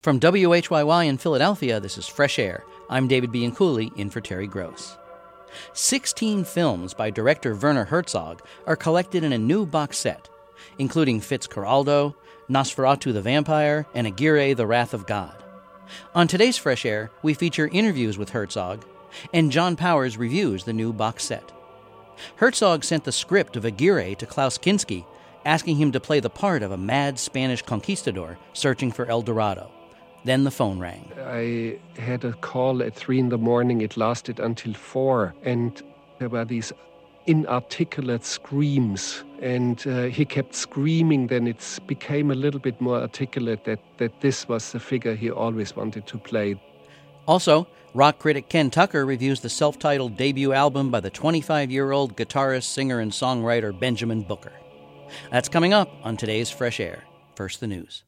From WHYY in Philadelphia, this is Fresh Air. I'm David Bianculli, in for Terry Gross. 16 films by director Werner Herzog are collected in a new box set, including Fitzcarraldo, Nosferatu the Vampire, and Aguirre the Wrath of God. On today's Fresh Air, we feature interviews with Herzog, and John Powers reviews the new box set. Herzog sent the script of Aguirre to Klaus Kinski, asking him to play the part of a mad Spanish conquistador searching for El Dorado. Then the phone rang. I had a call at 3 a.m. It lasted until 4, and there were these inarticulate screams. And he kept screaming. Then it became a little bit more articulate that this was the figure he always wanted to play. Also, rock critic Ken Tucker reviews the self-titled debut album by the 25-year-old guitarist, singer, and songwriter Benjamin Booker. That's coming up on today's Fresh Air. First, the news.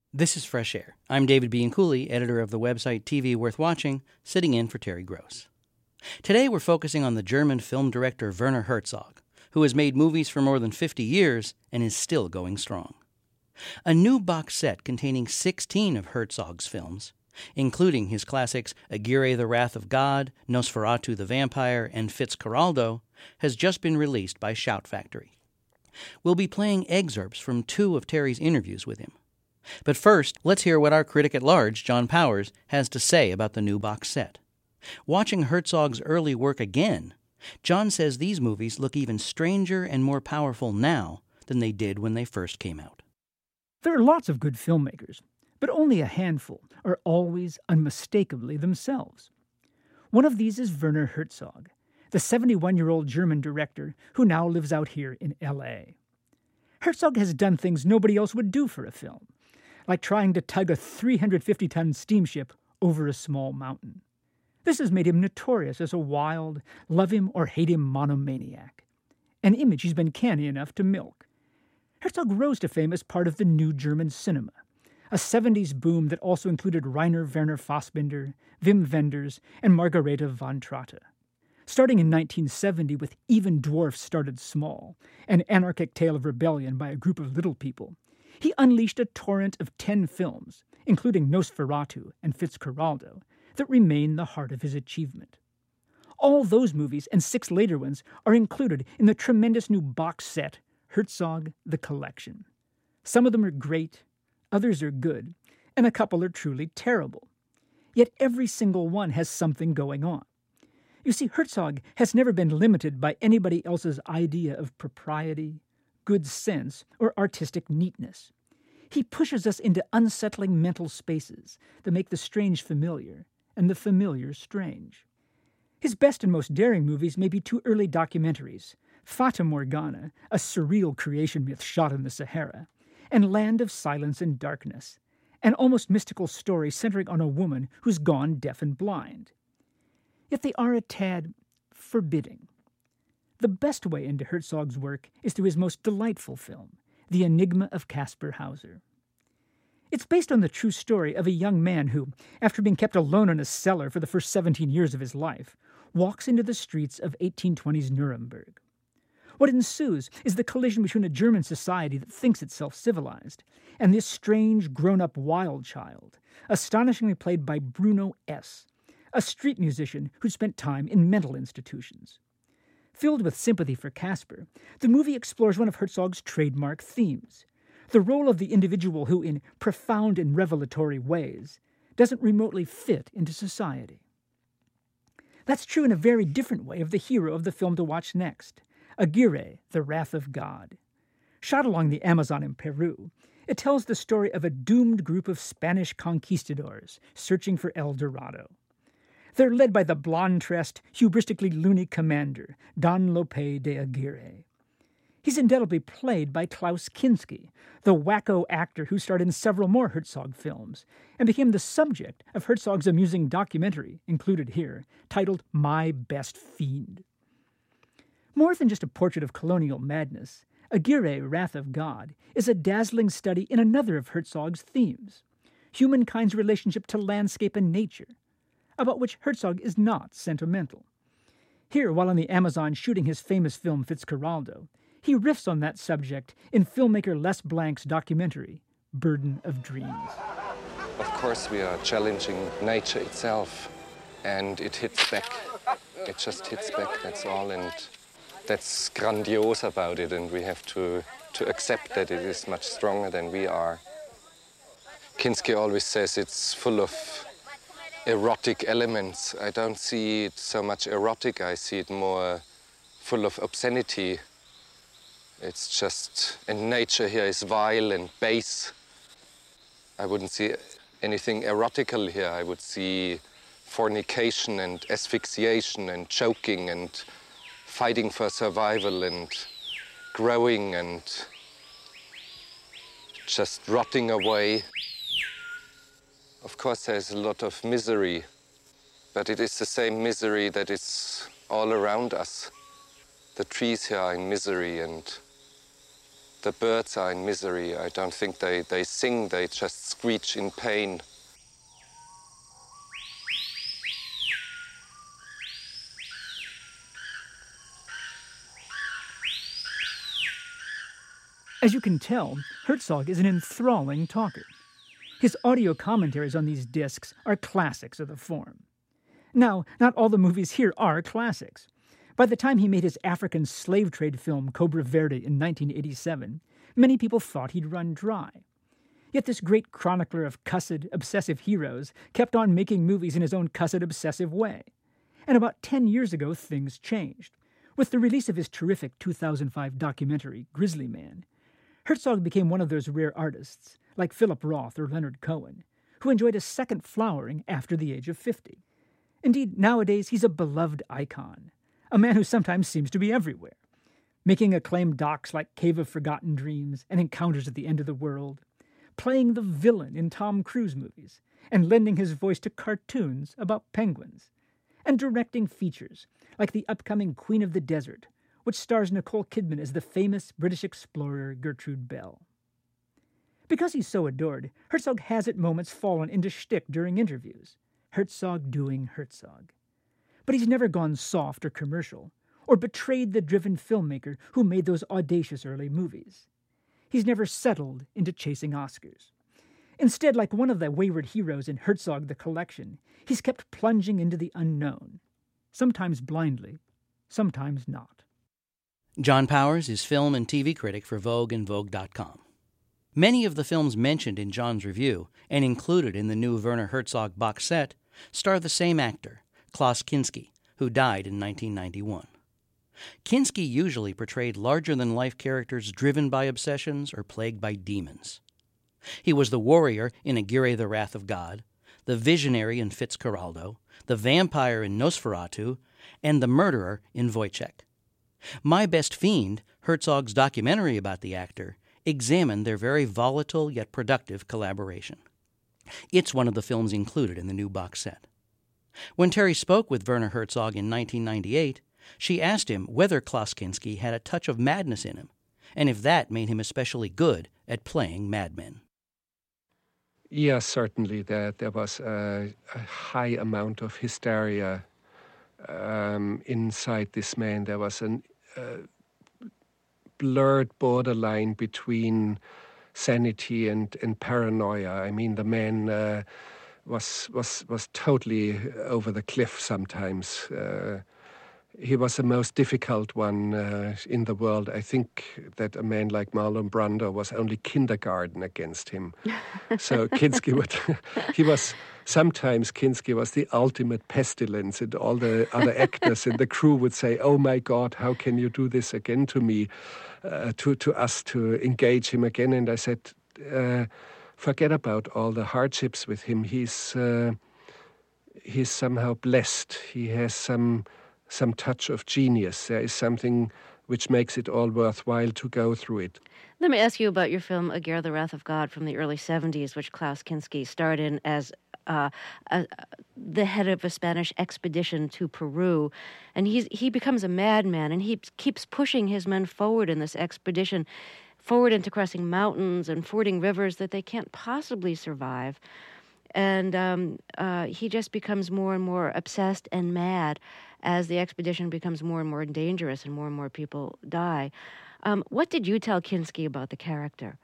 This is Fresh Air. I'm David Bianculli, editor of the website TV Worth Watching, sitting in for Terry Gross. Today we're focusing on the German film director Werner Herzog, who has made movies for more than 50 years and is still going strong. A new box set containing 16 of Herzog's films, including his classics Aguirre the Wrath of God, Nosferatu the Vampire, and Fitzcarraldo, has just been released by Shout Factory. We'll be playing excerpts from 2 of Terry's interviews with him. But first, let's hear what our critic at large, John Powers, has to say about the new box set. Watching Herzog's early work again, John says these movies look even stranger and more powerful now than they did when they first came out. There are lots of good filmmakers, but only a handful are always unmistakably themselves. One of these is Werner Herzog, the 71-year-old German director who now lives out here in L.A. Herzog has done things nobody else would do for a film, like trying to tug a 350-ton steamship over a small mountain. This has made him notorious as a wild, love-him-or-hate-him monomaniac, an image he's been canny enough to milk. Herzog rose to fame as part of the new German cinema, a 70s boom that also included Rainer Werner Fassbinder, Wim Wenders, and Margarete von Trotta. Starting in 1970 with Even Dwarfs Started Small, an anarchic tale of rebellion by a group of little people, he unleashed a torrent of 10 films, including Nosferatu and Fitzcarraldo, that remain the heart of his achievement. All those movies and 6 later ones are included in the tremendous new box set, Herzog: The Collection. Some of them are great, others are good, and a couple are truly terrible. Yet every single one has something going on. You see, Herzog has never been limited by anybody else's idea of propriety, good sense, or artistic neatness. He pushes us into unsettling mental spaces that make the strange familiar and the familiar strange. His best and most daring movies may be 2 early documentaries, Fata Morgana, a surreal creation myth shot in the Sahara, and Land of Silence and Darkness, an almost mystical story centering on a woman who's gone deaf and blind. Yet they are a tad forbidding. The best way into Herzog's work is through his most delightful film, The Enigma of Caspar Hauser. It's based on the true story of a young man who, after being kept alone in a cellar for the first 17 years of his life, walks into the streets of 1820s Nuremberg. What ensues is the collision between a German society that thinks itself civilized and this strange, grown-up wild child, astonishingly played by Bruno S., a street musician who spent time in mental institutions. Filled with sympathy for Caspar, the movie explores one of Herzog's trademark themes, the role of the individual who, in profound and revelatory ways, doesn't remotely fit into society. That's true in a very different way of the hero of the film to watch next, Aguirre, the Wrath of God. Shot along the Amazon in Peru, it tells the story of a doomed group of Spanish conquistadors searching for El Dorado. They're led by the blonde-tressed, hubristically loony commander, Don Lope de Aguirre. He's indelibly played by Klaus Kinski, the wacko actor who starred in several more Herzog films, and became the subject of Herzog's amusing documentary, included here, titled My Best Fiend. More than just a portrait of colonial madness, Aguirre, Wrath of God, is a dazzling study in another of Herzog's themes, humankind's relationship to landscape and nature, about which Herzog is not sentimental. Here, while on the Amazon shooting his famous film Fitzcarraldo, he riffs on that subject in filmmaker Les Blanc's documentary, Burden of Dreams. Of course, we are challenging nature itself, and it hits back. It just hits back, that's all, and that's grandiose about it, and we have to accept that it is much stronger than we are. Kinski always says it's full of erotic elements. I don't see it so much erotic, I see it more full of obscenity. It's just, and nature here is vile and base. I wouldn't see anything erotical here. I would see fornication and asphyxiation and choking and fighting for survival and growing and just rotting away. Of course, there's a lot of misery, but it is the same misery that is all around us. The trees here are in misery, and The birds are in misery. I don't think they sing, they just screech in pain. As you can tell, Herzog is an enthralling talker. His audio commentaries on these discs are classics of the form. Now, not all the movies here are classics. By the time he made his African slave trade film Cobra Verde in 1987, many people thought he'd run dry. Yet this great chronicler of cussed, obsessive heroes kept on making movies in his own cussed, obsessive way. And about 10 years ago, things changed. With the release of his terrific 2005 documentary, Grizzly Man, Herzog became one of those rare artists, like Philip Roth or Leonard Cohen, who enjoyed a second flowering after the age of 50. Indeed, nowadays he's a beloved icon, a man who sometimes seems to be everywhere, making acclaimed docs like Cave of Forgotten Dreams and Encounters at the End of the World, playing the villain in Tom Cruise movies, and lending his voice to cartoons about penguins, and directing features like the upcoming Queen of the Desert, which stars Nicole Kidman as the famous British explorer Gertrude Bell. Because he's so adored, Herzog has at moments fallen into shtick during interviews, Herzog doing Herzog. But he's never gone soft or commercial, or betrayed the driven filmmaker who made those audacious early movies. He's never settled into chasing Oscars. Instead, like one of the wayward heroes in Herzog the Collection, he's kept plunging into the unknown, sometimes blindly, sometimes not. John Powers is film and TV critic for Vogue and Vogue.com. Many of the films mentioned in John's review and included in the new Werner Herzog box set star the same actor, Klaus Kinski, who died in 1991. Kinski usually portrayed larger-than-life characters driven by obsessions or plagued by demons. He was the warrior in Aguirre the Wrath of God, the visionary in Fitzcarraldo, the vampire in Nosferatu, and the murderer in Wojciech. My Best Fiend, Herzog's documentary about the actor, examined their very volatile yet productive collaboration. It's one of the films included in the new box set. When Terry spoke with Werner Herzog in 1998, she asked him whether Klaus Kinski had a touch of madness in him, and if that made him especially good at playing madmen. Yes, certainly. There was a high amount of hysteria inside this man. There was a blurred borderline between sanity and paranoia. I mean, the man was totally over the cliff sometimes. He was the most difficult one in the world. I think that a man like Marlon Brando was only kindergarten against him. So Kinski Kinski was the ultimate pestilence, and all the other actors in the crew would say, "Oh my God, how can you do this again to me?" To us to engage him again. And I said, forget about all the hardships with him. He's somehow blessed. He has some touch of genius. There is something which makes it all worthwhile to go through it. Let me ask you about your film Aguirre the Wrath of God from the early 70s, which Klaus Kinski starred in as the head of a Spanish expedition to Peru. And he becomes a madman, and he keeps pushing his men forward in this expedition, forward into crossing mountains and fording rivers that they can't possibly survive. And he just becomes more and more obsessed and mad as the expedition becomes more and more dangerous and more people die. What did you tell Kinski about the character?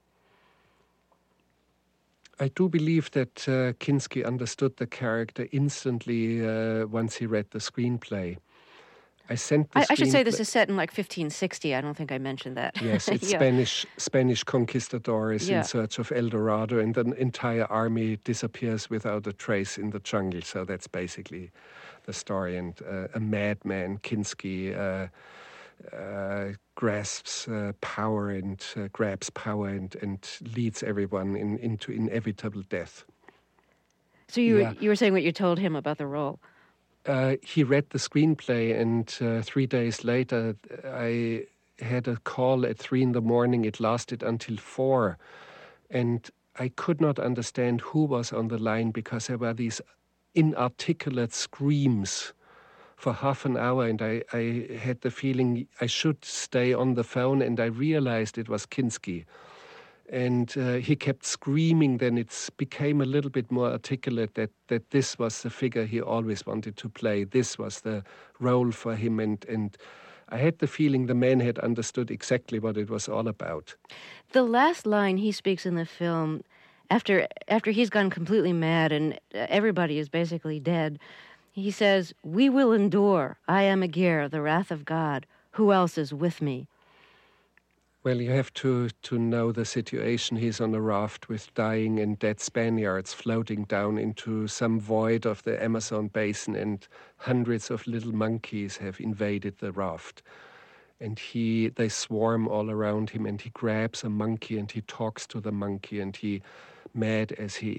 I do believe that Kinski understood the character instantly once he read the screenplay. I should say this is set in like 1560. I don't think I mentioned that. Yes, it's yeah. Spanish conquistadors in search of El Dorado, and an entire army disappears without a trace in the jungle. So that's basically the story. And a madman, Kinski, grasps power and grabs power and leads everyone into inevitable death. So you were saying what you told him about the role. He read the screenplay, and 3 days later, I had a call at 3 a.m. It lasted until 4, and I could not understand who was on the line because there were these inarticulate screams for half an hour, and I had the feeling I should stay on the phone, and I realized it was Kinski. And he kept screaming. Then it became a little bit more articulate that this was the figure he always wanted to play. This was the role for him. And I had the feeling the man had understood exactly what it was all about. The last line he speaks in the film, after he's gone completely mad and everybody is basically dead, he says, "We will endure. I am Aguirre, the wrath of God. Who else is with me?" Well, you have to know the situation. He's on a raft with dying and dead Spaniards floating down into some void of the Amazon basin, and hundreds of little monkeys have invaded the raft. And they swarm all around him, and he grabs a monkey and he talks to the monkey, and he, mad as he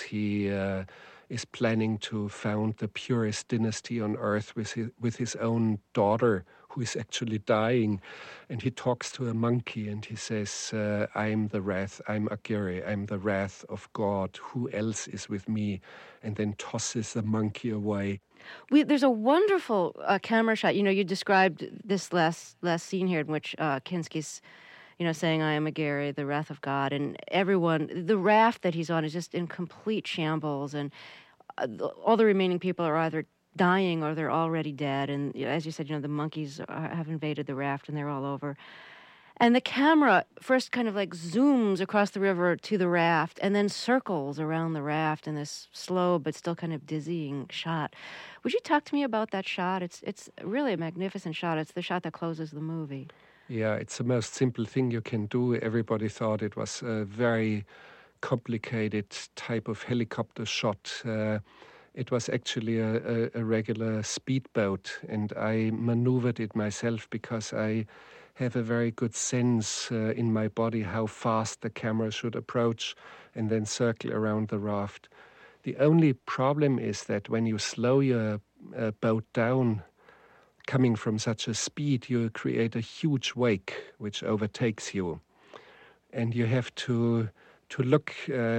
is planning to found the purest dynasty on earth with his own daughter, who is actually dying. And he talks to a monkey and he says, I'm Aguirre, I'm the wrath of God. Who else is with me? And then tosses the monkey away. There's a wonderful camera shot. You described this last scene here in which Kinski's saying, I am Aguirre, the wrath of God, and everyone, the raft that he's on is just in complete shambles, and all the remaining people are either dying or they're already dead, and as you said, the monkeys have invaded the raft and they're all over. And the camera first kind of like zooms across the river to the raft and then circles around the raft in this slow but still kind of dizzying shot. Would you talk to me about that shot? It's really a magnificent shot. It's the shot that closes the movie. Yeah, it's the most simple thing you can do. Everybody thought it was a very complicated type of helicopter shot. It was actually a regular speedboat, and I maneuvered it myself because I have a very good sense in my body how fast the camera should approach and then circle around the raft. The only problem is that when you slow your boat down, coming from such a speed, you create a huge wake which overtakes you. And you have to look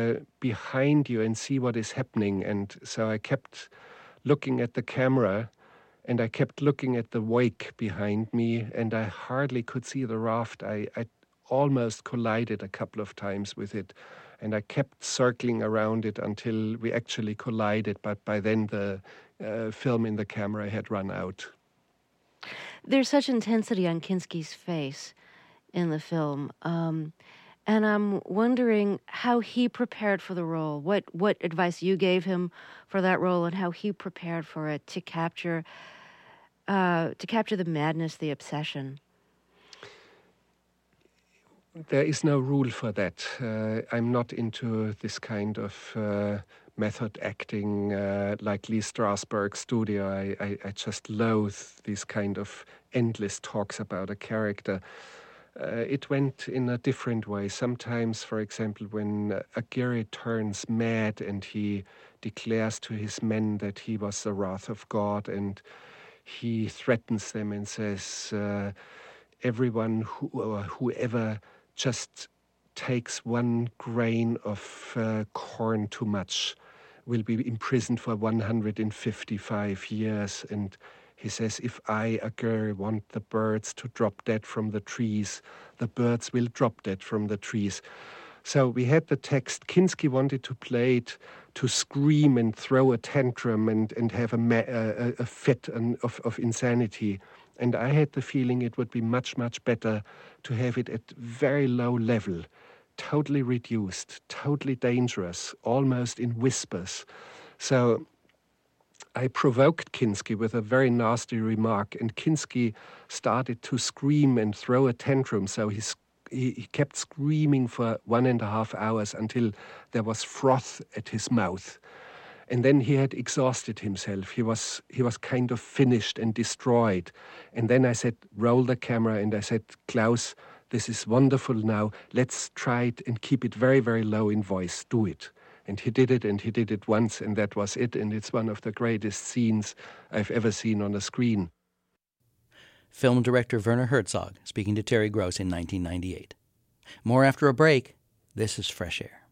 behind you and see what is happening. And so I kept looking at the camera, and I kept looking at the wake behind me, and I hardly could see the raft. I almost collided a couple of times with it, and I kept circling around it until we actually collided, but by then the film in the camera had run out. There's such intensity on Kinski's face in the film, and I'm wondering how he prepared for the role, what advice you gave him for that role, and how he prepared for it to capture the madness, the obsession. There is no rule for that. I'm not into this kind of method acting like Lee Strasberg's studio. I just loathe these kind of endless talks about a character. It went in a different way. Sometimes, for example, when Aguirre turns mad and he declares to his men that he was the wrath of God, and he threatens them and says, everyone whoever just takes one grain of corn too much will be imprisoned for 155 years. And he says, if I, Aguirre, want the birds to drop dead from the trees, the birds will drop dead from the trees. So we had the text. Kinski wanted to play it to scream and throw a tantrum and have a fit of insanity. And I had the feeling it would be much, much better to have it at very low level, totally reduced, totally dangerous, almost in whispers. So I provoked Kinski with a very nasty remark, and Kinski started to scream and throw a tantrum. So he kept screaming for 1.5 hours until there was froth at his mouth. And then he had exhausted himself. He was kind of finished and destroyed. And then I said, roll the camera, and I said, Klaus, this is wonderful now. Let's try it and keep it very, very low in voice. Do it. And he did it once, and that was it. And it's one of the greatest scenes I've ever seen on a screen. Film director Werner Herzog speaking to Terry Gross in 1998. More after a break. This is Fresh Air.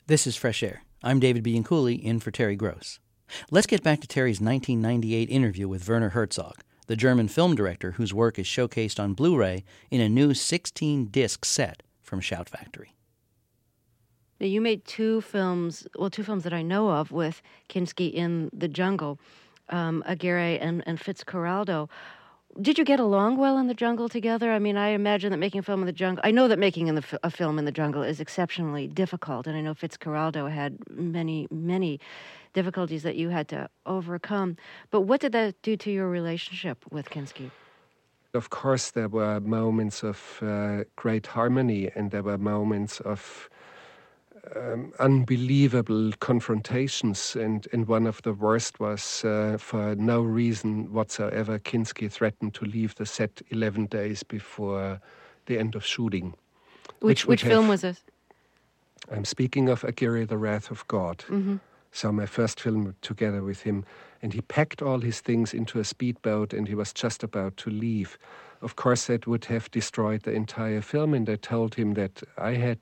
This is Fresh Air. I'm David Bianculli, in for Terry Gross. Let's get back to Terry's 1998 interview with Werner Herzog, the German film director whose work is showcased on Blu-ray in a new 16-disc set from Shout Factory. Now, you made two films that I know of with Kinski in the jungle, Aguirre and Fitzcarraldo. Did you get along well in the jungle together? I mean, I imagine that making a film in the jungle... I know that making a film in the jungle is exceptionally difficult, and I know Fitzcarraldo had many, many difficulties that you had to overcome. But what did that do to your relationship with Kinski? Of course, there were moments of great harmony, and there were moments of unbelievable confrontations, and one of the worst was for no reason whatsoever, Kinski threatened to leave the set 11 days before the end of shooting. Which film was this? I'm speaking of Aguirre, The Wrath of God. Mm-hmm. So my first film together with him, and he packed all his things into a speedboat and he was just about to leave. Of course, that would have destroyed the entire film, and I told him that I had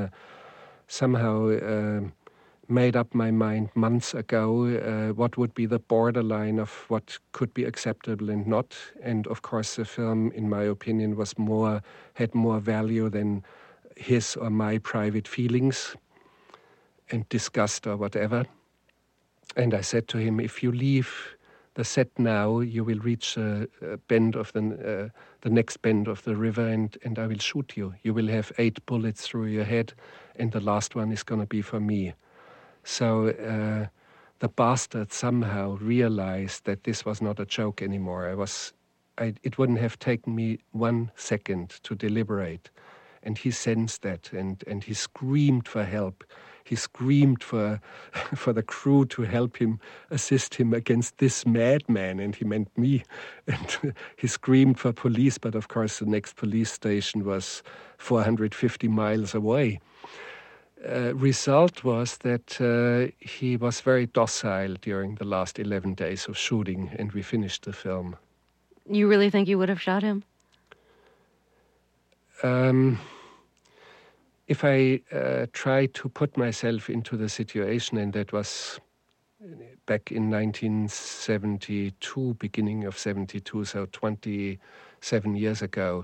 somehow made up my mind months ago what would be the borderline of what could be acceptable and not. And of course, the film, in my opinion, had more value than his or my private feelings and disgust or whatever. And I said to him, if you leave the set now, you will reach a bend of the next bend of the river, and I will shoot you. You will have 8 bullets through your head, and the last one is going to be for me. So the bastard somehow realized that this was not a joke anymore. It wouldn't have taken me 1 second to deliberate. And he sensed that, and he screamed for help. He screamed for the crew to help him, assist him against this madman, and he meant me. And he screamed for police, but of course the next police station was 450 miles away. Result was that he was very docile during the last 11 days of shooting, and we finished the film. You really think you would have shot him? If I try to put myself into the situation, and that was back in 1972, beginning of 72, so 27 years ago,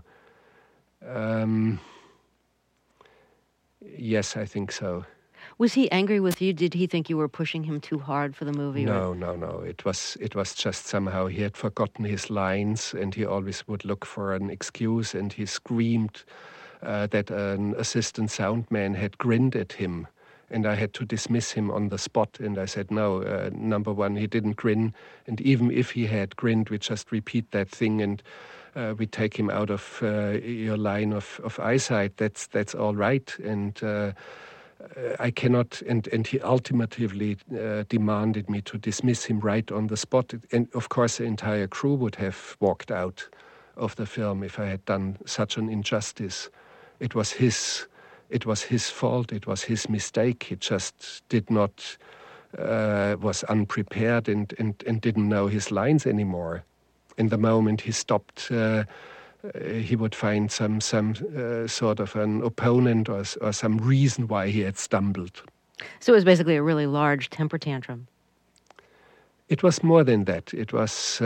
yes, I think so. Was he angry with you? Did he think you were pushing him too hard for the movie? No. It was just somehow he had forgotten his lines, and he always would look for an excuse, and he screamed that an assistant soundman had grinned at him, and I had to dismiss him on the spot. And I said, no, number one, he didn't grin, and even if he had grinned, we just repeat that thing, and we take him out of your line of eyesight. That's all right. And I cannot, and he ultimately demanded me to dismiss him right on the spot. And of course, the entire crew would have walked out of the film if I had done such an injustice. It was his fault. It was his mistake. He just did not, was unprepared and didn't know his lines anymore. In the moment he stopped, he would find some sort of an opponent or some reason why he had stumbled. So it was basically a really large temper tantrum. It was more than that. It was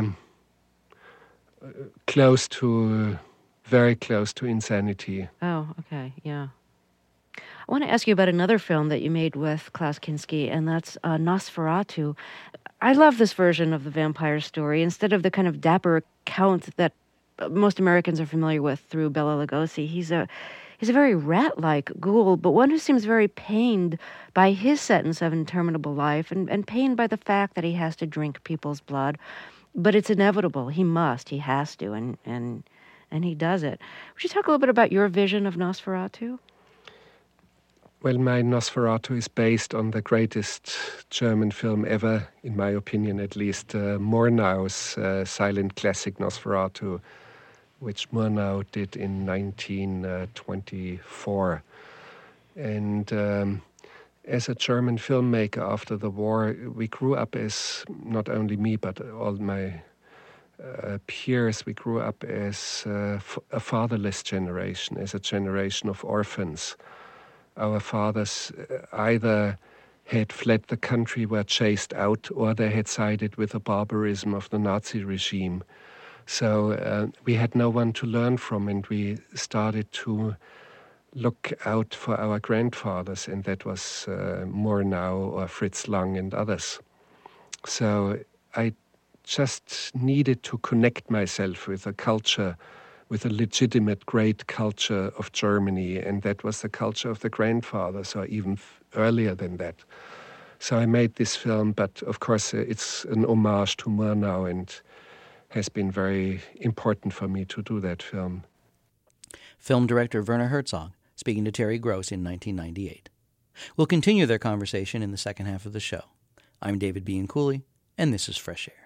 very close to insanity. Oh, okay, yeah. I want to ask you about another film that you made with Klaus Kinski, and that's Nosferatu. I love this version of the vampire story. Instead of the kind of dapper count that most Americans are familiar with through Bela Lugosi, he's a very rat-like ghoul, but one who seems very pained by his sentence of interminable life and pained by the fact that he has to drink people's blood. But it's inevitable. He has to, and he does it. Would you talk a little bit about your vision of Nosferatu? Well, my Nosferatu is based on the greatest German film ever, in my opinion at least, Murnau's silent classic Nosferatu, which Murnau did in 1924. And as a German filmmaker after the war, we grew up as, not only me, but all my peers, we grew up as a fatherless generation, as a generation of orphans. our fathers either had fled the country, were chased out, or they had sided with the barbarism of the Nazi regime. So we had no one to learn from, and we started to look out for our grandfathers, and that was Murnau or Fritz Lang and others. So I just needed to connect myself with a culture, with a legitimate great culture of Germany, and that was the culture of the grandfathers, or even earlier than that. So I made this film, but of course it's an homage to Murnau and has been very important for me to do that film. Film director Werner Herzog speaking to Terry Gross in 1998. We'll continue their conversation in the second half of the show. I'm David Bianculli, and this is Fresh Air.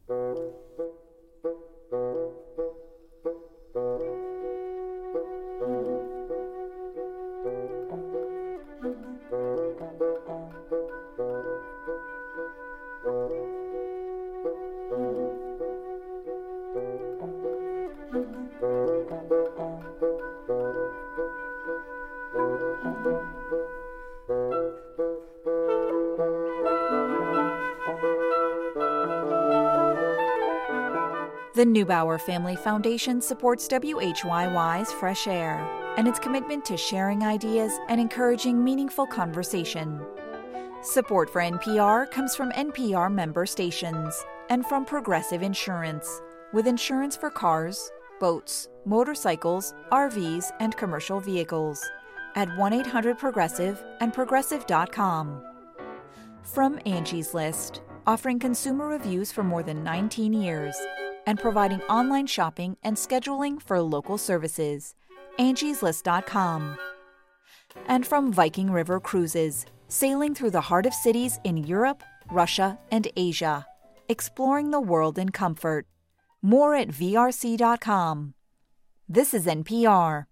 The Neubauer Family Foundation supports WHYY's Fresh Air and its commitment to sharing ideas and encouraging meaningful conversation. Support for NPR comes from NPR member stations and from Progressive Insurance, with insurance for cars, boats, motorcycles, RVs, and commercial vehicles at 1-800-PROGRESSIVE and Progressive.com. From Angie's List, offering consumer reviews for more than 19 years and providing online shopping and scheduling for local services. Angie'sList.com. And from Viking River Cruises, sailing through the heart of cities in Europe, Russia, and Asia, exploring the world in comfort. More at VRC.com. This is NPR.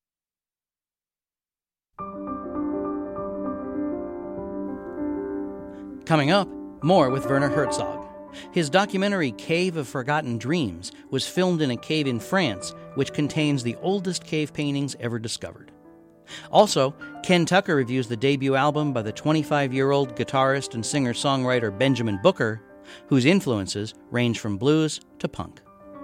Coming up, more with Werner Herzog. His documentary Cave of Forgotten Dreams was filmed in a cave in France, which contains the oldest cave paintings ever discovered. Also, Ken Tucker reviews the debut album by the 25-year-old guitarist and singer-songwriter Benjamin Booker, whose influences range from blues to punk.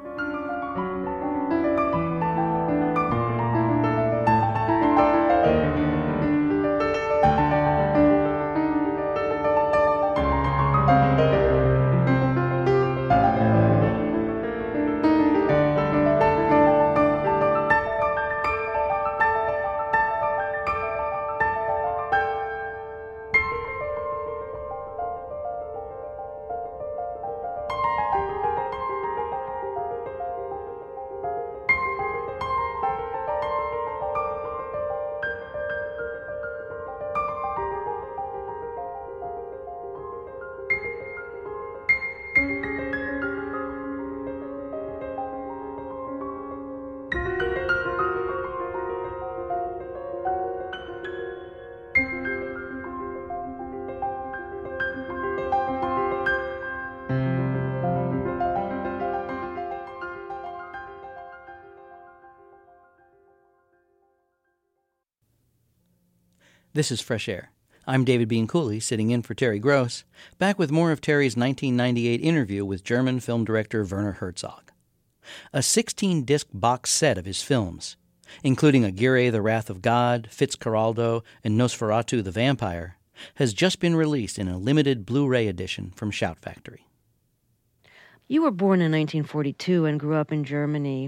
This is Fresh Air. I'm David Bianculli, sitting in for Terry Gross, back with more of Terry's 1998 interview with German film director Werner Herzog. A 16-disc box set of his films, including Aguirre, The Wrath of God, Fitzcarraldo, and Nosferatu the Vampire, has just been released in a limited Blu-ray edition from Shout Factory. You were born in 1942 and grew up in Germany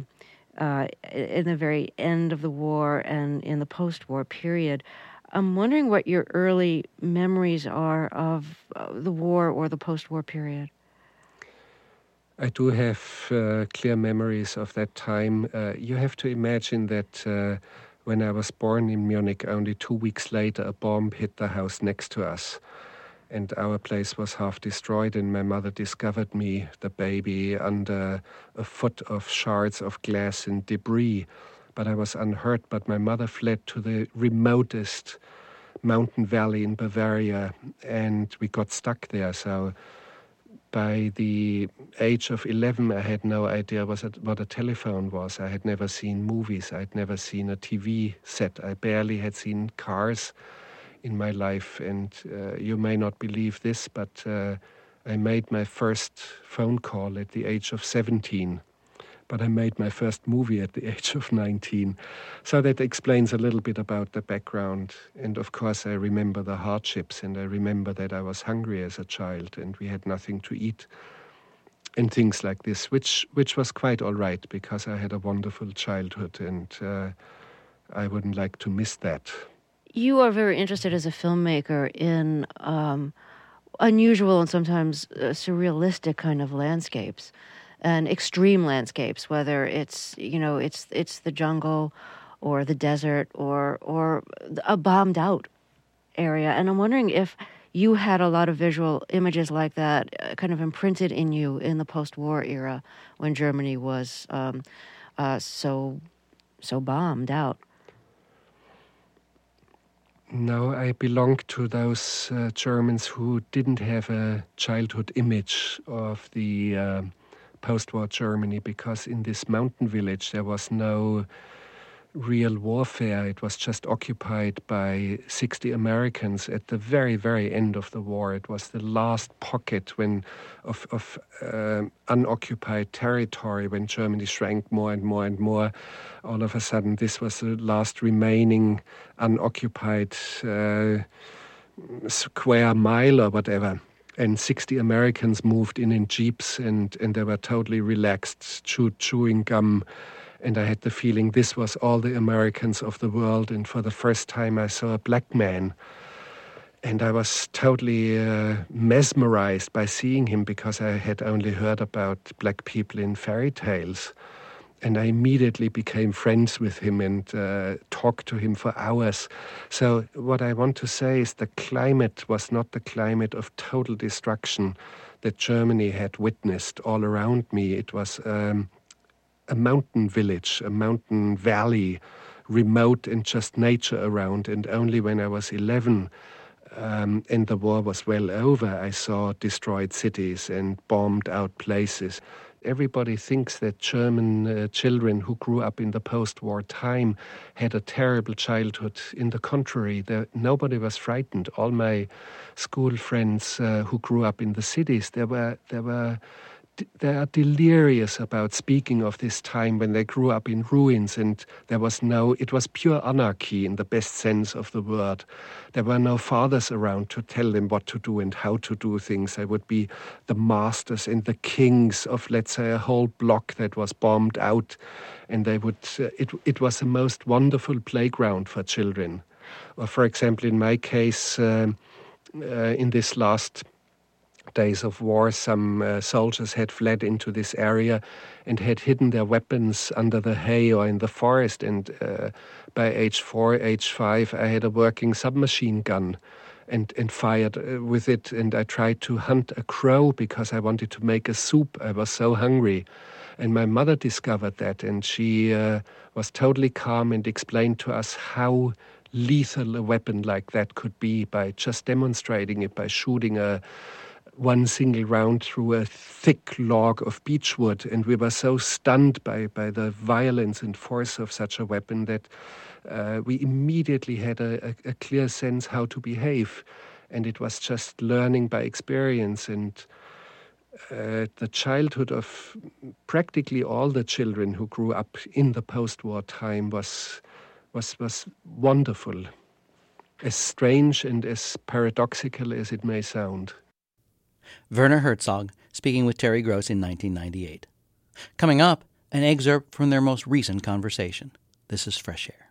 in the very end of the war and in the post-war period. I'm wondering what your early memories are of the war or the post-war period. I do have clear memories of that time. You have to imagine that when I was born in Munich, only 2 weeks later, a bomb hit the house next to us. And our place was half destroyed, and my mother discovered me, the baby, under a foot of shards of glass and debris. But I was unhurt, but my mother fled to the remotest mountain valley in Bavaria, and we got stuck there. So by the age of 11, I had no idea what a telephone was. I had never seen movies. I had never seen a TV set. I barely had seen cars in my life. And you may not believe this, but I made my first phone call at the age of 17. But I made my first movie at the age of 19. So that explains a little bit about the background. And of course, I remember the hardships, and I remember that I was hungry as a child and we had nothing to eat and things like this, which was quite all right because I had a wonderful childhood, and I wouldn't like to miss that. You are very interested as a filmmaker in unusual and sometimes surrealistic kind of landscapes. And extreme landscapes, whether it's the jungle or the desert or a bombed out area. And I'm wondering if you had a lot of visual images like that kind of imprinted in you in the post-war era when Germany was so bombed out. No, I belonged to those Germans who didn't have a childhood image of the post-war Germany, because in this mountain village there was no real warfare. It was just occupied by 60 Americans at the very, very end of the war. It was the last pocket of unoccupied territory when Germany shrank more and more and more. All of a sudden, this was the last remaining unoccupied square mile or whatever. And 60 Americans moved in jeeps, and they were totally relaxed, chewing gum. And I had the feeling this was all the Americans of the world. And for the first time, I saw a black man. And I was totally mesmerized by seeing him, because I had only heard about black people in fairy tales. And I immediately became friends with him and talked to him for hours. So what I want to say is the climate was not the climate of total destruction that Germany had witnessed all around me. It was a mountain village, a mountain valley, remote and just nature around. And only when I was 11 and the war was well over, I saw destroyed cities and bombed out places. Everybody thinks that German children who grew up in the post-war time had a terrible childhood. In the contrary, nobody was frightened. All my school friends who grew up in the cities, they are delirious about speaking of this time when they grew up in ruins, and it was pure anarchy in the best sense of the word. There were no fathers around to tell them what to do and how to do things. They would be the masters and the kings of, let's say, a whole block that was bombed out, and they would. It was the most wonderful playground for children. Or, for example, in my case, in this last days of war, some soldiers had fled into this area and had hidden their weapons under the hay or in the forest. And by age 4, age 5, I had a working submachine gun and fired with it. And I tried to hunt a crow because I wanted to make a soup. I was so hungry. And my mother discovered that, and she was totally calm and explained to us how lethal a weapon like that could be by just demonstrating it, by shooting one single round through a thick log of beechwood. And we were so stunned by the violence and force of such a weapon that we immediately had a clear sense how to behave. And it was just learning by experience. And the childhood of practically all the children who grew up in the post-war time was wonderful, as strange and as paradoxical as it may sound. Werner Herzog speaking with Terry Gross in 1998. Coming up, an excerpt from their most recent conversation. This is Fresh Air.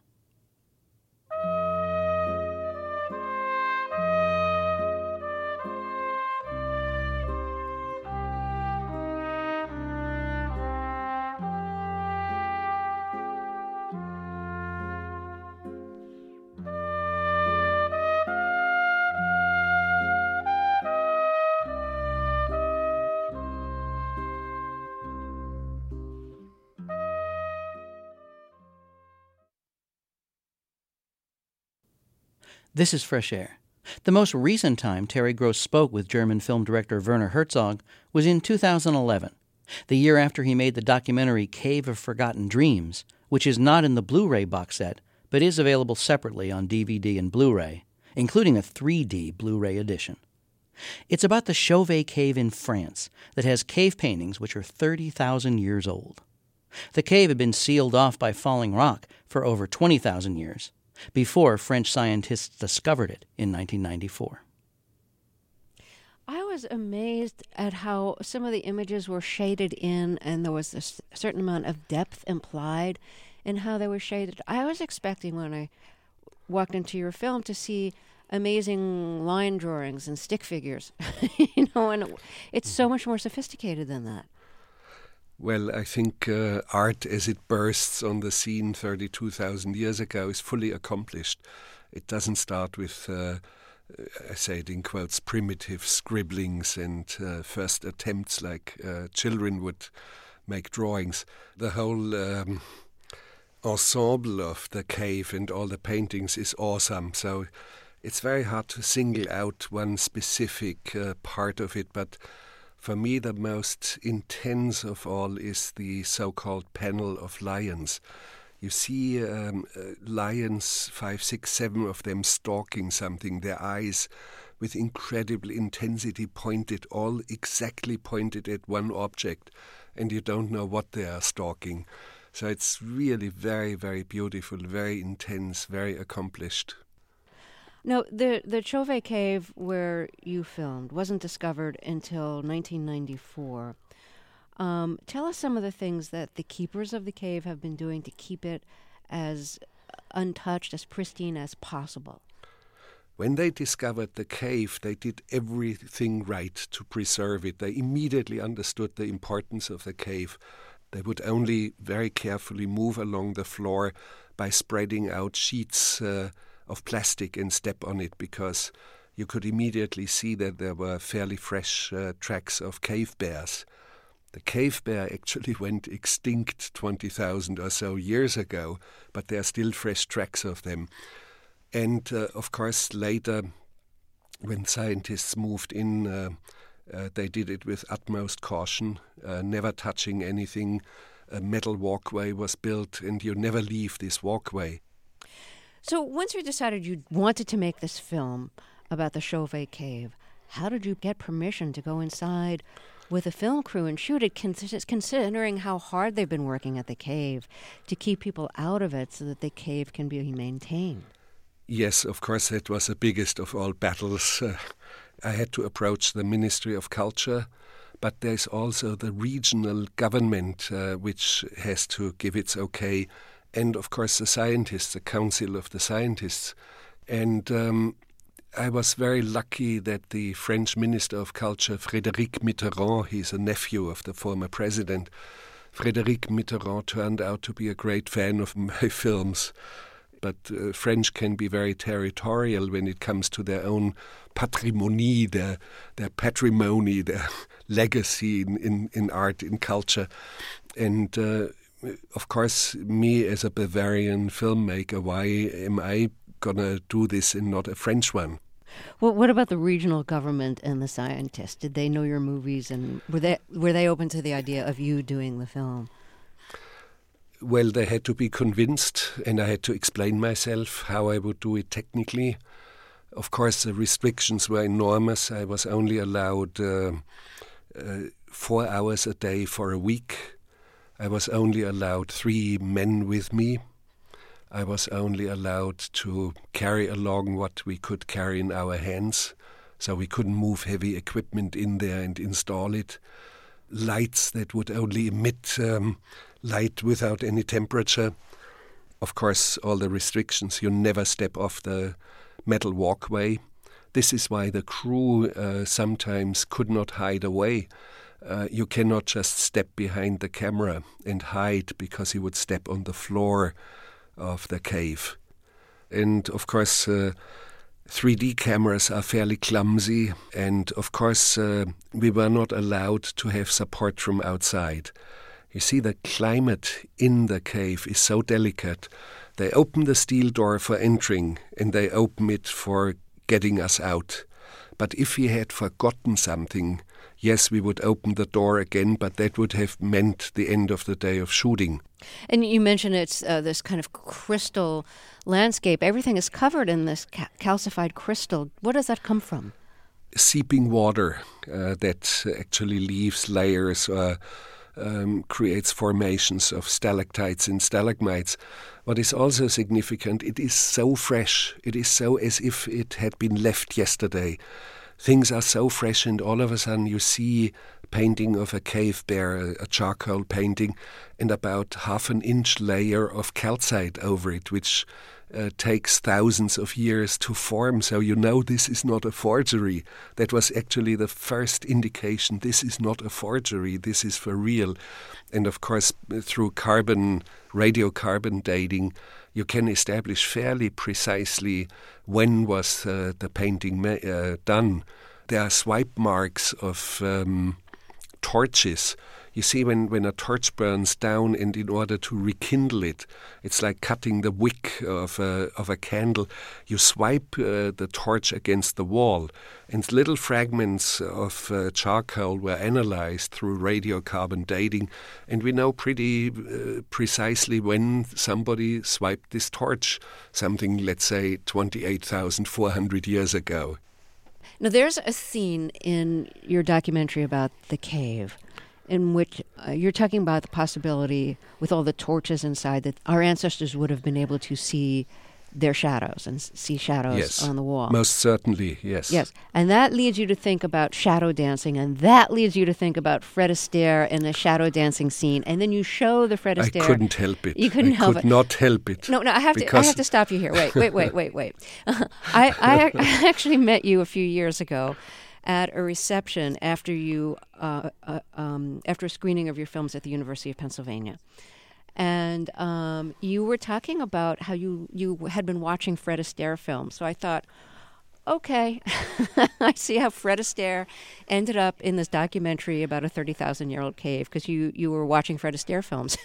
This is Fresh Air. The most recent time Terry Gross spoke with German film director Werner Herzog was in 2011, the year after he made the documentary Cave of Forgotten Dreams, which is not in the Blu-ray box set, but is available separately on DVD and Blu-ray, including a 3D Blu-ray edition. It's about the Chauvet Cave in France that has cave paintings which are 30,000 years old. The cave had been sealed off by falling rock for over 20,000 years, before French scientists discovered it in 1994. I was amazed at how some of the images were shaded in, and there was a certain amount of depth implied in how they were shaded. I was expecting when I walked into your film to see amazing line drawings and stick figures, and it's so much more sophisticated than that. Well, I think art as it bursts on the scene 32,000 years ago is fully accomplished. It doesn't start with, I say it in quotes, primitive scribblings and first attempts like children would make drawings. The whole ensemble of the cave and all the paintings is awesome. So it's very hard to single out one specific part of it, but for me, the most intense of all is the so-called panel of lions. You see lions, 5, 6, 7 of them stalking something, their eyes with incredible intensity pointed, all exactly pointed at one object, and you don't know what they are stalking. So it's really very, very beautiful, very intense, very accomplished. No, the Chauvet Cave where you filmed wasn't discovered until 1994. Tell us some of the things that the keepers of the cave have been doing to keep it as untouched, as pristine as possible. When they discovered the cave, they did everything right to preserve it. They immediately understood the importance of the cave. They would only very carefully move along the floor by spreading out sheets of plastic and step on it, because you could immediately see that there were fairly fresh tracks of cave bears. The cave bear actually went extinct 20,000 or so years ago, but there are still fresh tracks of them. And of course later, when scientists moved in, they did it with utmost caution, never touching anything. A metal walkway was built, and you never leave this walkway. So once you decided you wanted to make this film about the Chauvet Cave, how did you get permission to go inside with a film crew and shoot it, considering how hard they've been working at the cave to keep people out of it so that the cave can be maintained? Yes, of course, that was the biggest of all battles. I had to approach the Ministry of Culture, but there's also the regional government which has to give its okay. And, of course, the scientists, the Council of the Scientists. And I was very lucky that the French Minister of Culture, Frédéric Mitterrand, he's a nephew of the former president, Frédéric Mitterrand turned out to be a great fan of my films. But French can be very territorial when it comes to their own patrimony, their patrimony, their legacy in art, in culture. And of course, me as a Bavarian filmmaker, why am I going to do this and not a French one? Well, what about the regional government and the scientists? Did they know your movies, and were they open to the idea of you doing the film? Well, they had to be convinced, and I had to explain myself how I would do it technically. Of course, the restrictions were enormous. I was only allowed 4 hours a day for a week. I was only allowed 3 men with me. I was only allowed to carry along what we could carry in our hands, so we couldn't move heavy equipment in there and install it. Lights that would only emit light without any temperature. Of course, all the restrictions. You never step off the metal walkway. This is why the crew sometimes could not hide away. You cannot just step behind the camera and hide, because you would step on the floor of the cave. And of course 3D cameras are fairly clumsy, and of course we were not allowed to have support from outside. You see, the climate in the cave is so delicate. They open the steel door for entering, and they open it for getting us out. But if he had forgotten something, yes, we would open the door again, but that would have meant the end of the day of shooting. And you mentioned it's this kind of crystal landscape. Everything is covered in this calcified crystal. What does that come from? Seeping water that actually leaves layers or creates formations of stalactites and stalagmites. What is also significant, it is so fresh. It is so as if it had been left yesterday. Things are so fresh, and all of a sudden you see painting of a cave bear, a charcoal painting, and about half an inch layer of calcite over it, which takes thousands of years to form. So you know this is not a forgery. That was actually the first indication. This is not a forgery. This is for real. And of course, through radiocarbon dating, you can establish fairly precisely when was the painting done. There are swipe marks of torches. You see, when a torch burns down, and in order to rekindle it, it's like cutting the wick of a candle. You swipe the torch against the wall, and little fragments of charcoal were analyzed through radiocarbon dating, and we know pretty precisely when somebody swiped this torch, something, let's say, 28,400 years ago. Now, there's a scene in your documentary about the cave in which you're talking about the possibility, with all the torches inside, that our ancestors would have been able to see their shadows and see shadows on the wall. Most certainly, yes. Yes, and that leads you to think about shadow dancing, and that leads you to think about Fred Astaire in the shadow dancing scene, and then you show the Fred Astaire. I couldn't help it. You couldn't help it. I could not help it. No, I have to stop you here. Wait. I actually met you a few years ago at a reception after after a screening of your films at the University of Pennsylvania. And you were talking about how you had been watching Fred Astaire films. So I thought, okay, I see how Fred Astaire ended up in this documentary about a 30,000-year-old cave, because you were watching Fred Astaire films.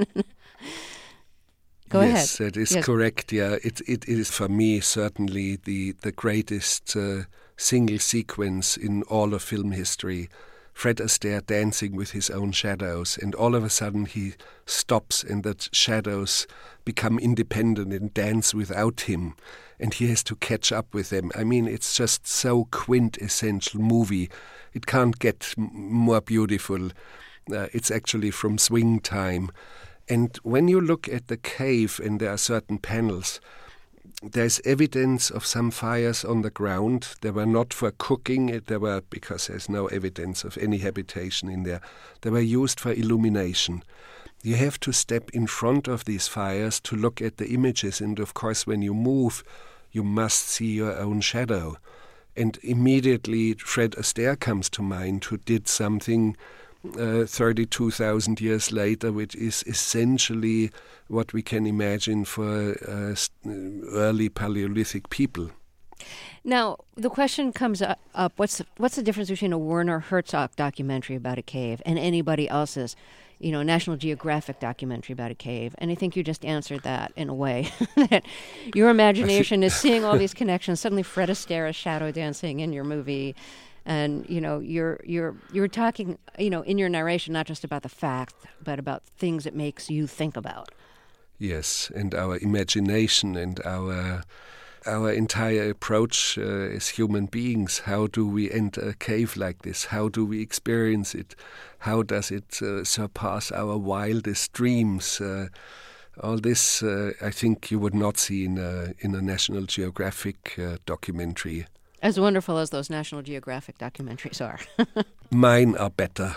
Go ahead. Yes, that is correct. Yeah, it is for me certainly the greatest single sequence in all of film history. Fred Astaire dancing with his own shadows, and all of a sudden he stops, and the shadows become independent and dance without him, and he has to catch up with them. I mean, it's just so quintessential movie. It can't get more beautiful. It's actually from Swing Time. And when you look at the cave, and there are certain panels, there's evidence of some fires on the ground. They were not for cooking. They were, because there's no evidence of any habitation in there, they were used for illumination. You have to step in front of these fires to look at the images. And of course, when you move, you must see your own shadow. And immediately Fred Astaire comes to mind, who did something 32,000 years later, which is essentially what we can imagine for early Paleolithic people. Now, the question comes up, what's the difference between a Werner Herzog documentary about a cave and anybody else's, National Geographic documentary about a cave? And I think you just answered that in a way, that your imagination is seeing all these connections. Suddenly Fred Astaire is shadow dancing in your movie. And, you're talking, in your narration, not just about the fact, but about things it makes you think about. Yes, and our imagination and our entire approach as human beings. How do we enter a cave like this? How do we experience it? How does it surpass our wildest dreams? All this, I think, you would not see in a National Geographic documentary. As wonderful as those National Geographic documentaries are. Mine are better.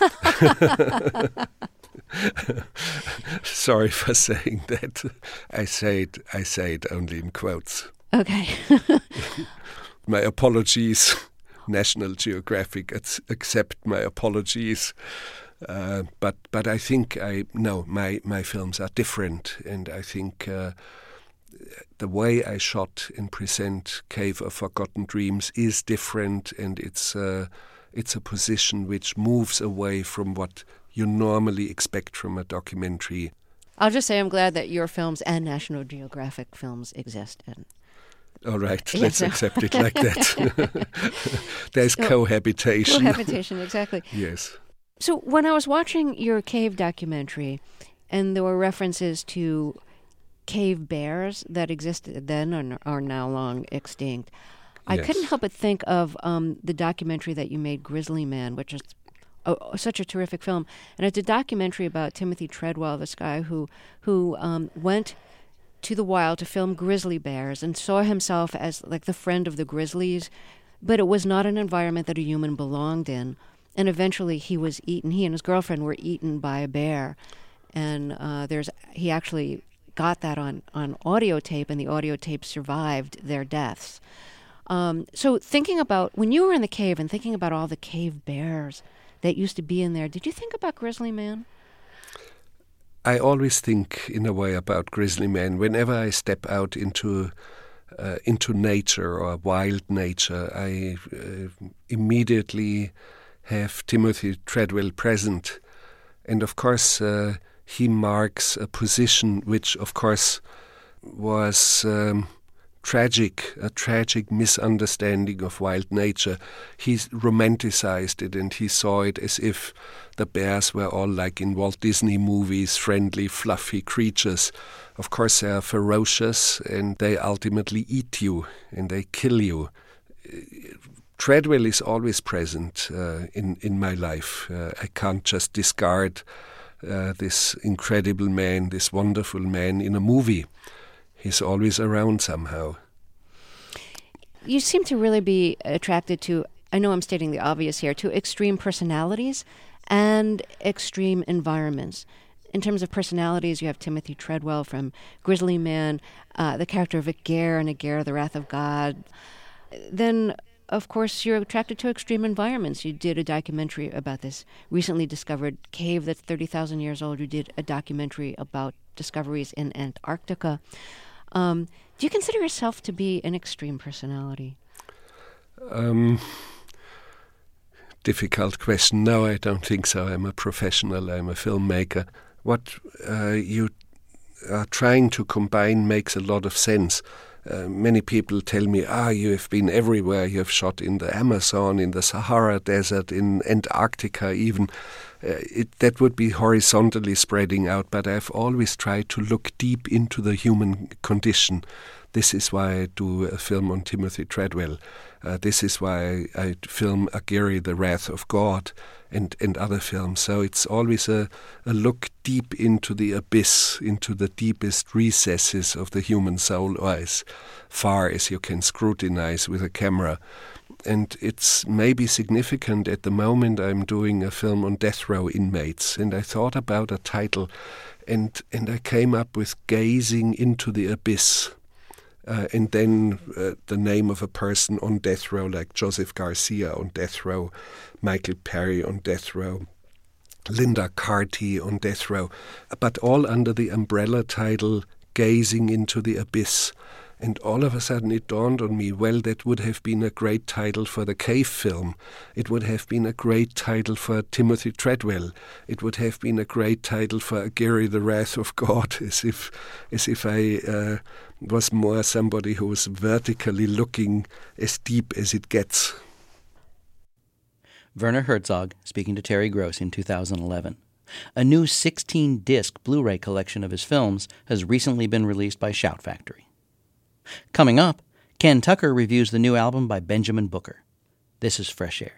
Sorry for saying that. I say it only in quotes. Okay. My apologies. National Geographic, accept my apologies. But I think my films are different, and I think the way I shot and present Cave of Forgotten Dreams is different, and it's a position which moves away from what you normally expect from a documentary. I'll just say I'm glad that your films and National Geographic films exist. And All right, let's accept it like that. There's cohabitation. Cohabitation, exactly. Yes. So when I was watching your cave documentary, and there were references to cave bears that existed then and are now long extinct, I couldn't help but think of the documentary that you made, Grizzly Man, which is such a terrific film. And it's a documentary about Timothy Treadwell, this guy who went to the wild to film grizzly bears and saw himself as like the friend of the grizzlies, but it was not an environment that a human belonged in. And eventually he was eaten. He and his girlfriend were eaten by a bear. And he actually got that on audio tape, and the audio tape survived their deaths. So thinking about, when you were in the cave and thinking about all the cave bears that used to be in there, did you think about Grizzly Man? I always think in a way about Grizzly Man. Whenever I step out into nature or wild nature, I immediately have Timothy Treadwell present. And of course, he marks a position which, of course, was a tragic misunderstanding of wild nature. He romanticized it, and he saw it as if the bears were all like in Walt Disney movies, friendly, fluffy creatures. Of course, they are ferocious, and they ultimately eat you, and they kill you. Treadwell is always present in my life. I can't just discard this incredible man, this wonderful man in a movie. He's always around somehow. You seem to really be attracted to, I know I'm stating the obvious here, to extreme personalities and extreme environments. In terms of personalities, you have Timothy Treadwell from Grizzly Man, the character of Aguirre in Aguirre, The Wrath of God. Then, of course, you're attracted to extreme environments. You did a documentary about this recently discovered cave that's 30,000 years old. You did a documentary about discoveries in Antarctica. Do you consider yourself to be an extreme personality? Difficult question. No, I don't think so. I'm a professional. I'm a filmmaker. What you are trying to combine makes a lot of sense. Many people tell me, you have been everywhere. You have shot in the Amazon, in the Sahara Desert, in Antarctica even. That would be horizontally spreading out, but I've always tried to look deep into the human condition. This is why I do a film on Timothy Treadwell. This is why I film Aguirre, The Wrath of God, and other films. So it's always a look deep into the abyss, into the deepest recesses of the human soul, or as far as you can scrutinize with a camera. And it's maybe significant at the moment I'm doing a film on death row inmates, and I thought about a title, and I came up with Gazing into the Abyss. And then the name of a person on death row, like Joseph Garcia on death row, Michael Perry on death row, Linda Carty on death row, but all under the umbrella title Gazing into the Abyss. And all of a sudden it dawned on me, well, that would have been a great title for the cave film. It would have been a great title for Timothy Treadwell. It would have been a great title for Aguirre, The Wrath of God, as if I was more somebody who was vertically looking as deep as it gets. Werner Herzog speaking to Terry Gross in 2011. A new 16-disc Blu-ray collection of his films has recently been released by Shout Factory. Coming up, Ken Tucker reviews the new album by Benjamin Booker. This is Fresh Air.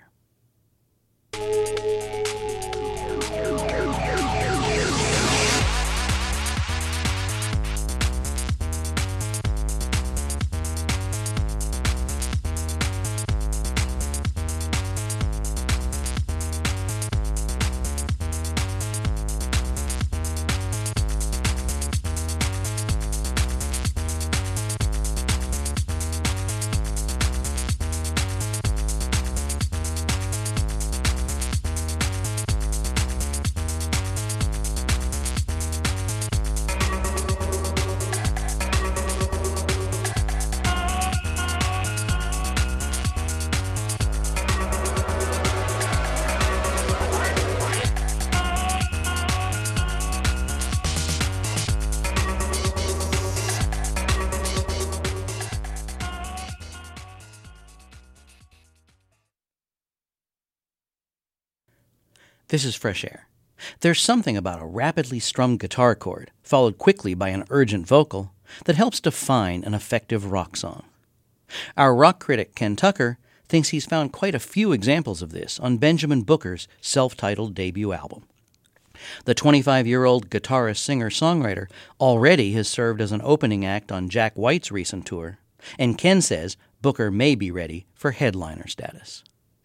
This is Fresh Air. There's something about a rapidly strummed guitar chord, followed quickly by an urgent vocal, that helps define an effective rock song. Our rock critic Ken Tucker thinks he's found quite a few examples of this on Benjamin Booker's self-titled debut album. The 25-year-old guitarist, singer, songwriter already has served as an opening act on Jack White's recent tour, and Ken says Booker may be ready for headliner status.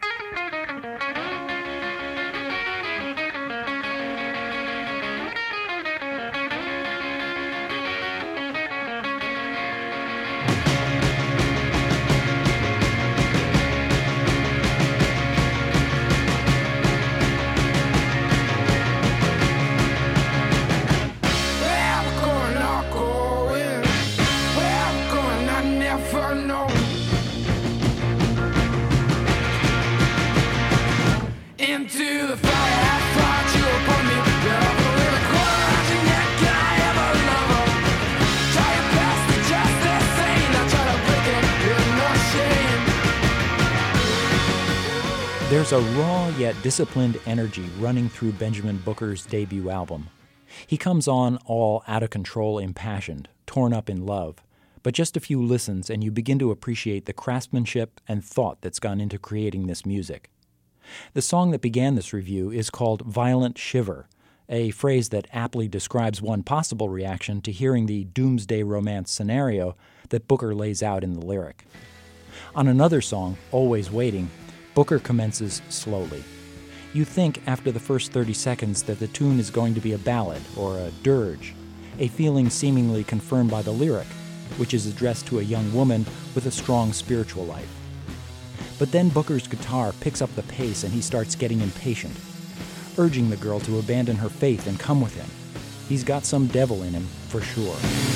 There's a raw yet disciplined energy running through Benjamin Booker's debut album. He comes on all out of control, impassioned, torn up in love, but just a few listens and you begin to appreciate the craftsmanship and thought that's gone into creating this music. The song that began this review is called Violent Shiver, a phrase that aptly describes one possible reaction to hearing the doomsday romance scenario that Booker lays out in the lyric. On another song, Always Waiting, Booker commences slowly. You think after the first 30 seconds that the tune is going to be a ballad or a dirge, a feeling seemingly confirmed by the lyric, which is addressed to a young woman with a strong spiritual life. But then Booker's guitar picks up the pace and he starts getting impatient, urging the girl to abandon her faith and come with him. He's got some devil in him, for sure.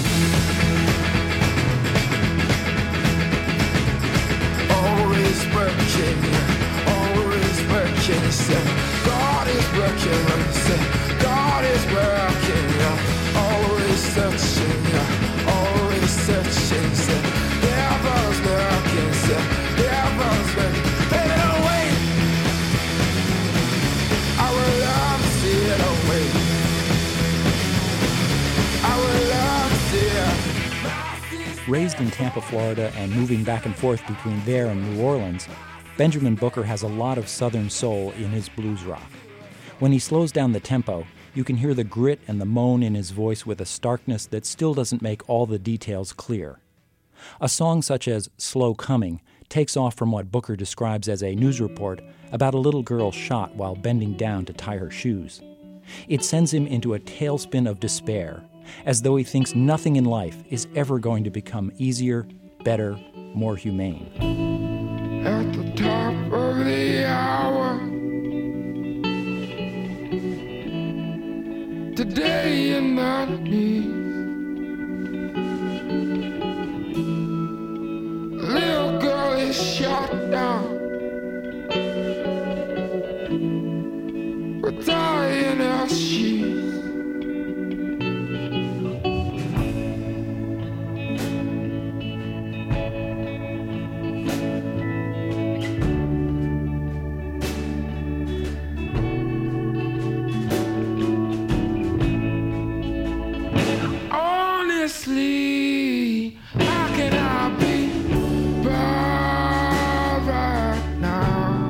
Always working, God is working, God is working, always searching, devil's lurking, devil's lurking, baby don't wait, I will love to see it away, I will love to see it. Raised in Tampa, Florida, and moving back and forth between there and New Orleans, Benjamin Booker has a lot of Southern soul in his blues rock. When he slows down the tempo, you can hear the grit and the moan in his voice with a starkness that still doesn't make all the details clear. A song such as Slow Coming takes off from what Booker describes as a news report about a little girl shot while bending down to tie her shoes. It sends him into a tailspin of despair, as though he thinks nothing in life is ever going to become easier, better, more humane. At the top of the hour, today in my knees, little girl is shot down, we're dying as she's. How can I be bad right now?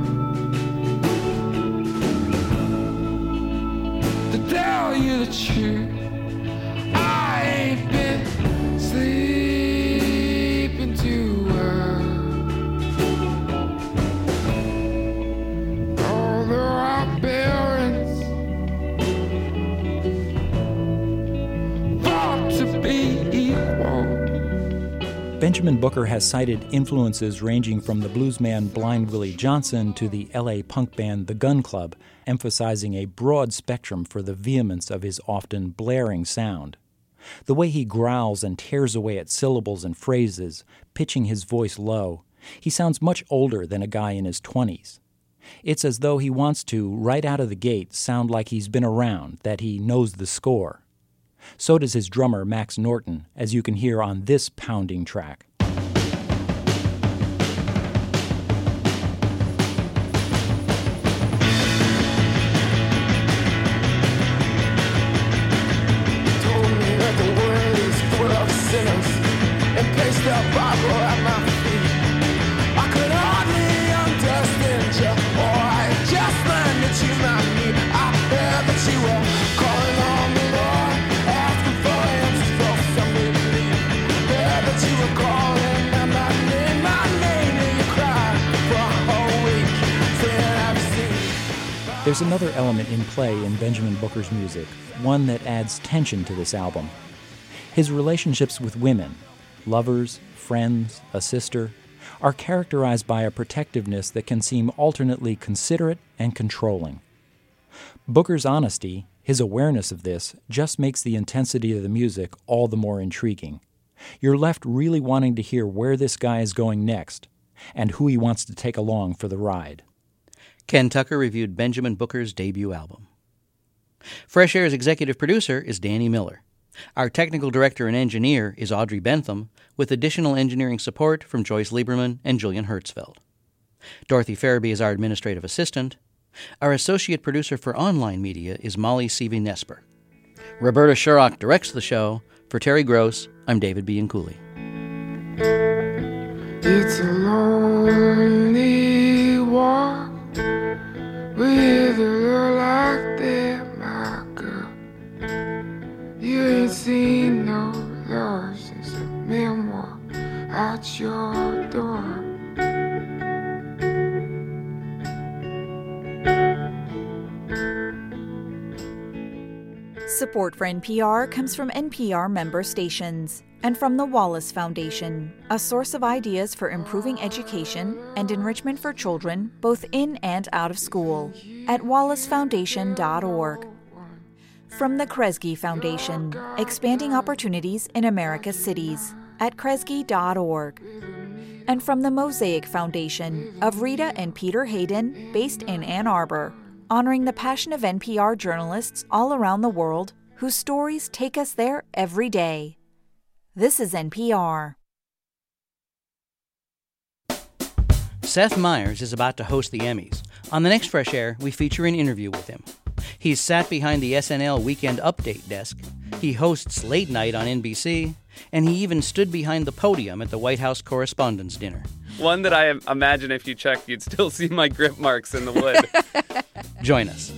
To tell you the truth, I ain't been sleeping too well. Although our parents fought to be equal. Benjamin Booker has cited influences ranging from the bluesman Blind Willie Johnson to the LA punk band The Gun Club, emphasizing a broad spectrum for the vehemence of his often blaring sound. The way he growls and tears away at syllables and phrases, pitching his voice low, he sounds much older than a guy in his 20s. It's as though he wants to, right out of the gate, sound like he's been around, that he knows the score. So does his drummer, Max Norton, as you can hear on this pounding track. There's another element in play in Benjamin Booker's music, one that adds tension to this album. His relationships with women, lovers, friends, a sister, are characterized by a protectiveness that can seem alternately considerate and controlling. Booker's honesty, his awareness of this, just makes the intensity of the music all the more intriguing. You're left really wanting to hear where this guy is going next, and who he wants to take along for the ride. Ken Tucker reviewed Benjamin Booker's debut album. Fresh Air's executive producer is Danny Miller. Our technical director and engineer is Audrey Bentham, with additional engineering support from Joyce Lieberman and Julian Hertzfeld. Dorothy Farabee is our administrative assistant. Our associate producer for online media is Molly Seavey-Nesper. Roberta Shurrock directs the show. For Terry Gross, I'm David Bianculli. It's a lonely walk with a girl like that, my girl. You ain't seen no love since a memoir out your door. Support for NPR comes from NPR member stations and from the Wallace Foundation, a source of ideas for improving education and enrichment for children both in and out of school at wallacefoundation.org. From the Kresge Foundation, expanding opportunities in America's cities at kresge.org. And from the Mosaic Foundation of Rita and Peter Hayden, based in Ann Arbor, honoring the passion of NPR journalists all around the world whose stories take us there every day. This is NPR. Seth Meyers is about to host the Emmys. On the next Fresh Air, we feature an interview with him. He's sat behind the SNL Weekend Update desk. He hosts Late Night on NBC. And he even stood behind the podium at the White House Correspondents' Dinner. One that I imagine if you checked, you'd still see my grip marks in the wood. Join us.